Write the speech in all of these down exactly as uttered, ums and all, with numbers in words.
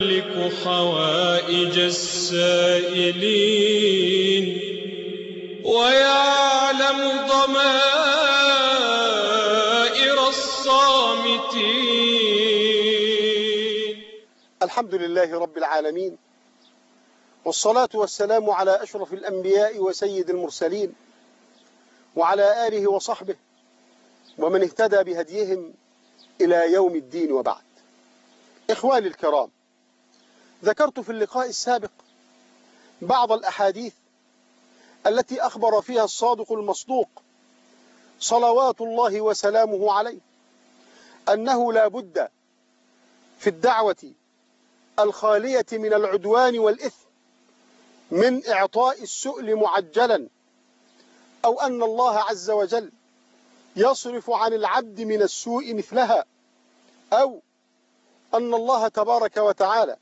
يملك حوائج السائلين ويعلم ضمائر الصامتين. الحمد لله رب العالمين، والصلاة والسلام على أشرف الأنبياء وسيد المرسلين وعلى آله وصحبه ومن اهتدى بهديهم إلى يوم الدين، وبعد. إخواني الكرام، ذكرت في اللقاء السابق بعض الأحاديث التي أخبر فيها الصادق المصدوق صلوات الله وسلامه عليه أنه لا بد في الدعوة الخالية من العدوان والإثم من إعطاء السؤل معجلا، أو أن الله عز وجل يصرف عن العبد من السوء مثلها، أو أن الله تبارك وتعالى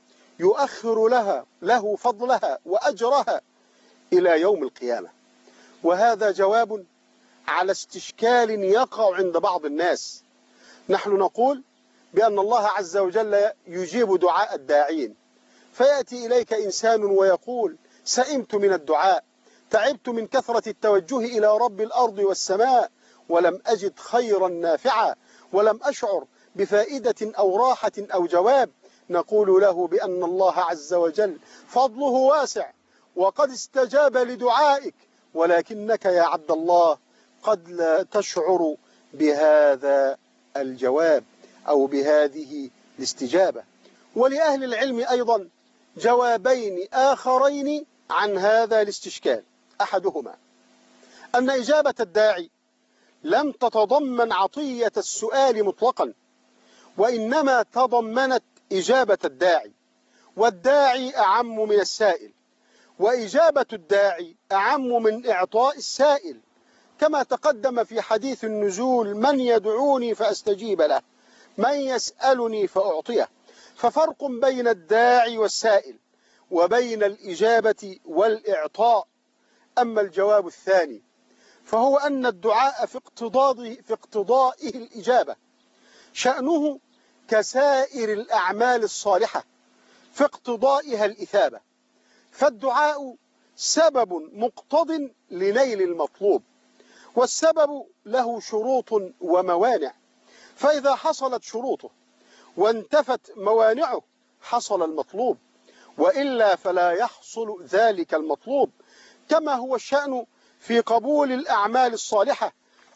يؤخر لها له فضلها وأجرها إلى يوم القيامة. وهذا جواب على استشكال يقع عند بعض الناس. نحن نقول بأن الله عز وجل يجيب دعاء الداعين، فيأتي إليك إنسان ويقول: سئمت من الدعاء، تعبت من كثرة التوجه إلى رب الأرض والسماء، ولم أجد خيرا نافعا، ولم أشعر بفائدة أو راحة أو جواب. نقول له بأن الله عز وجل فضله واسع وقد استجاب لدعائك، ولكنك يا عبد الله قد لا تشعر بهذا الجواب أو بهذه الاستجابة. ولأهل العلم أيضا جوابين آخرين عن هذا الاستشكال. أحدهما أن إجابة الداعي لم تتضمن عطية السؤال مطلقا، وإنما تضمنت إجابة الداعي، والداعي أعم من السائل، وإجابة الداعي أعم من إعطاء السائل، كما تقدم في حديث النزول: من يدعوني فأستجيب له، من يسألني فأعطيه. ففرق بين الداعي والسائل وبين الإجابة والإعطاء. أما الجواب الثاني فهو أن الدعاء في اقتضاء في اقتضائه الإجابة شأنه كسائر الأعمال الصالحة في اقتضائها الإثابة، فالدعاء سبب مقتض لنيل المطلوب، والسبب له شروط وموانع، فإذا حصلت شروطه وانتفت موانعه حصل المطلوب، وإلا فلا يحصل ذلك المطلوب، كما هو الشأن في قبول الأعمال الصالحة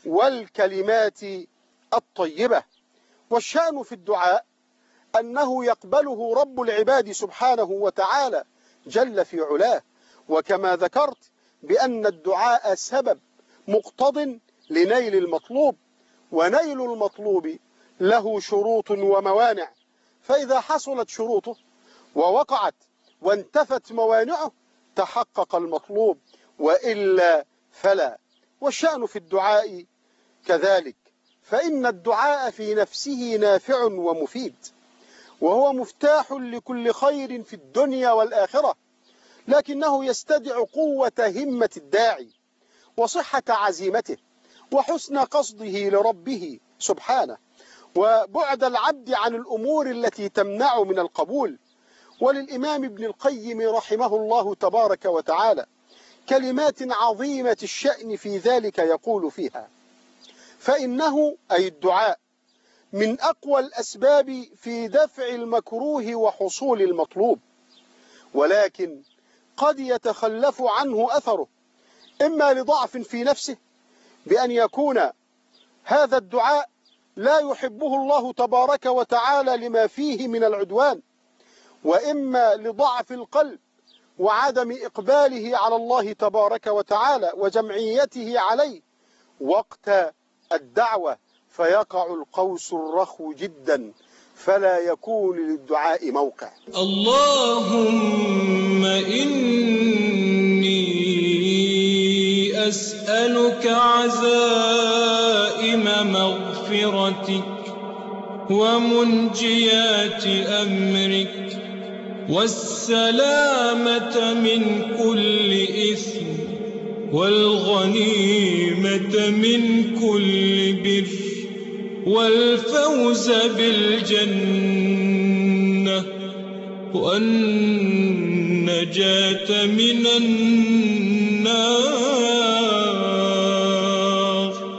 والكلمات الطيبة. والشأن في الدعاء أنه يقبله رب العباد سبحانه وتعالى جل في علاه، وكما ذكرت بأن الدعاء سبب مقتض لنيل المطلوب، ونيل المطلوب له شروط وموانع، فإذا حصلت شروطه ووقعت وانتفت موانعه تحقق المطلوب، وإلا فلا. والشأن في الدعاء كذلك، فإن الدعاء في نفسه نافع ومفيد، وهو مفتاح لكل خير في الدنيا والآخرة، لكنه يستدعي قوة همة الداعي وصحة عزيمته وحسن قصده لربه سبحانه، وبعد العبد عن الأمور التي تمنع من القبول. وللإمام ابن القيم رحمه الله تبارك وتعالى كلمات عظيمة الشأن في ذلك، يقول فيها: فإنه أي الدعاء من أقوى الأسباب في دفع المكروه وحصول المطلوب، ولكن قد يتخلف عنه أثره، إما لضعف في نفسه بأن يكون هذا الدعاء لا يحبه الله تبارك وتعالى لما فيه من العدوان، وإما لضعف القلب وعدم إقباله على الله تبارك وتعالى وجمعيته عليه وقت الدعوة، فيقع القوس الرخو جدا فلا يكون للدعاء موقع. اللهم إني أسألك عزائم مغفرتك ومنجيات أمرك والسلامة من كل إثم والغنيمة من كل بر والفوز بالجنة والنجاة من النار.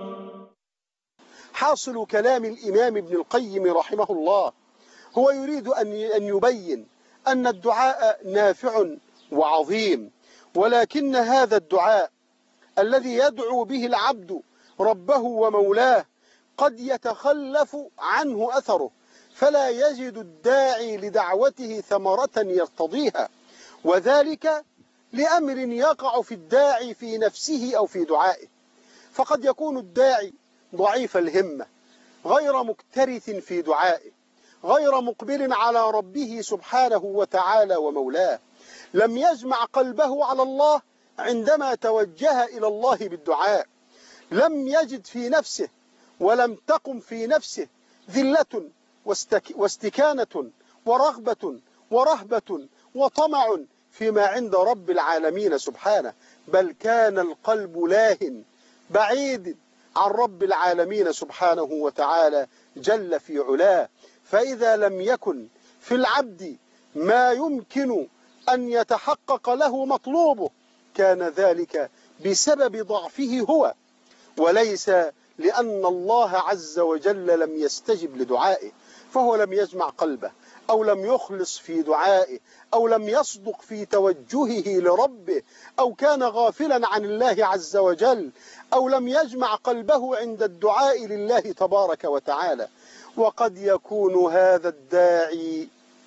حاصل كلام الإمام ابن القيم رحمه الله هو يريد أن يبين أن الدعاء نافع وعظيم، ولكن هذا الدعاء الذي يدعو به العبد ربه ومولاه قد يتخلف عنه أثره، فلا يجد الداعي لدعوته ثمرة يرتضيها، وذلك لأمر يقع في الداعي في نفسه أو في دعائه. فقد يكون الداعي ضعيف الهمة، غير مكترث في دعائه، غير مقبل على ربه سبحانه وتعالى ومولاه، لم يجمع قلبه على الله عندما توجه إلى الله بالدعاء، لم يجد في نفسه ولم تقم في نفسه ذلة واستكانة ورغبة ورهبة وطمع فيما عند رب العالمين سبحانه، بل كان القلب لاهٍ بعيد عن رب العالمين سبحانه وتعالى جل في علاه. فإذا لم يكن في العبد ما يمكن أن يتحقق له مطلوبه كان ذلك بسبب ضعفه هو، وليس لأن الله عز وجل لم يستجب لدعائه، فهو لم يجمع قلبه أو لم يخلص في دعائه أو لم يصدق في توجهه لربه أو كان غافلا عن الله عز وجل أو لم يجمع قلبه عند الدعاء لله تبارك وتعالى. وقد يكون هذا الداعي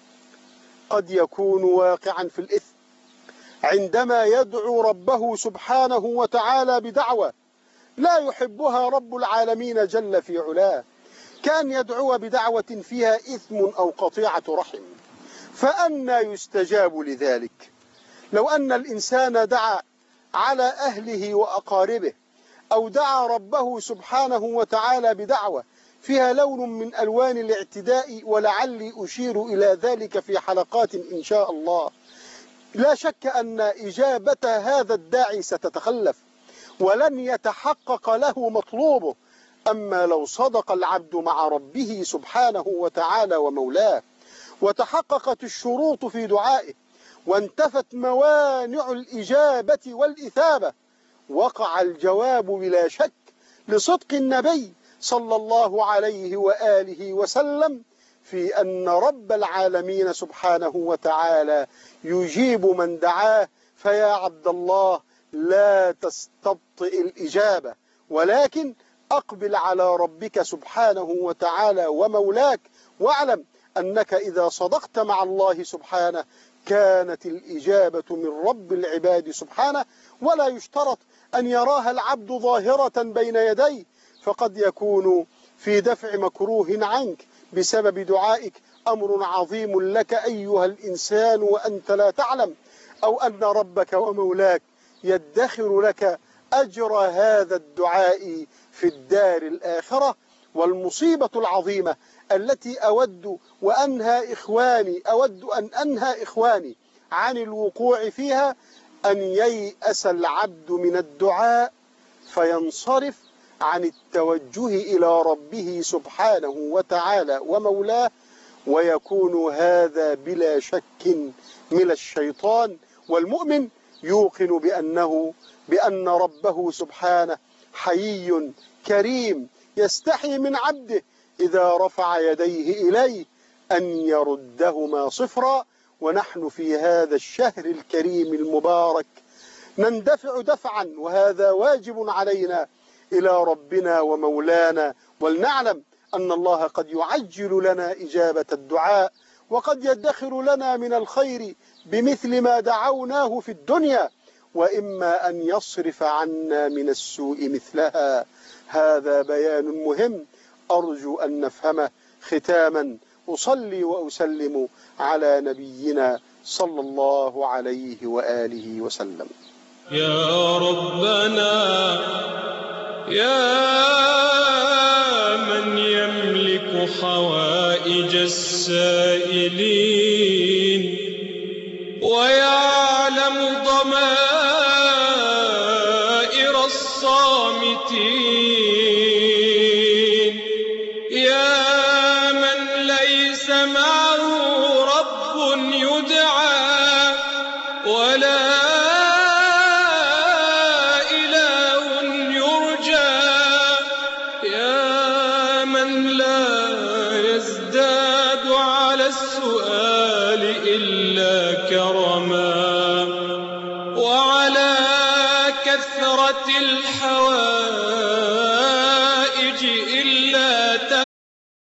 قد يكون واقعا في الإثم عندما يدعو ربه سبحانه وتعالى بدعوة لا يحبها رب العالمين جل في علاه، كان يدعو بدعوة فيها إثم أو قطيعة رحم، فأنى يستجاب لذلك؟ لو أن الإنسان دعا على أهله وأقاربه أو دعا ربه سبحانه وتعالى بدعوة فيها لون من ألوان الاعتداء، ولعلي أشير إلى ذلك في حلقات إن شاء الله، لا شك أن إجابة هذا الداعي ستتخلف ولن يتحقق له مطلوبه. أما لو صدق العبد مع ربه سبحانه وتعالى ومولاه وتحققت الشروط في دعائه وانتفت موانع الإجابة والإثابة، وقع الجواب بلا شك لصدق النبي صلى الله عليه وآله وسلم في أن رب العالمين سبحانه وتعالى يجيب من دعاه. فيا عبد الله لا تستبطئ الإجابة، ولكن أقبل على ربك سبحانه وتعالى ومولاك، واعلم أنك إذا صدقت مع الله سبحانه كانت الإجابة من رب العباد سبحانه، ولا يشترط أن يراها العبد ظاهرة بين يديه، فقد يكون في دفع مكروه عنك بسبب دعائك أمر عظيم لك أيها الإنسان وأنت لا تعلم، أو أن ربك ومولاك يدخر لك أجر هذا الدعاء في الدار الآخرة. والمصيبة العظيمة التي أود وأنهى إخواني أود أن أنهى إخواني عن الوقوع فيها أن ييأس العبد من الدعاء فينصرف عن التوجه إلى ربه سبحانه وتعالى ومولاه، ويكون هذا بلا شك من الشيطان. والمؤمن يوقن بأنه بأن ربه سبحانه حيي كريم يستحي من عبده إذا رفع يديه إليه أن يردهما صفرا. ونحن في هذا الشهر الكريم المبارك نندفع دفعا، وهذا واجب علينا، إلى ربنا ومولانا، ولنعلم أن الله قد يعجل لنا إجابة الدعاء، وقد يدخر لنا من الخير بمثل ما دعوناه في الدنيا، وإما أن يصرف عنا من السوء مثلها. هذا بيان مهم أرجو أن نفهمه. ختاما أصلي وأسلم على نبينا صلى الله عليه وآله وسلم. يا ربنا يا من يملك حوائج السائلين ويعلم ضمائر الصامتين، يا من ليس معه رب على السؤال إلا كرما، وعلى كثرة الحوائج إلا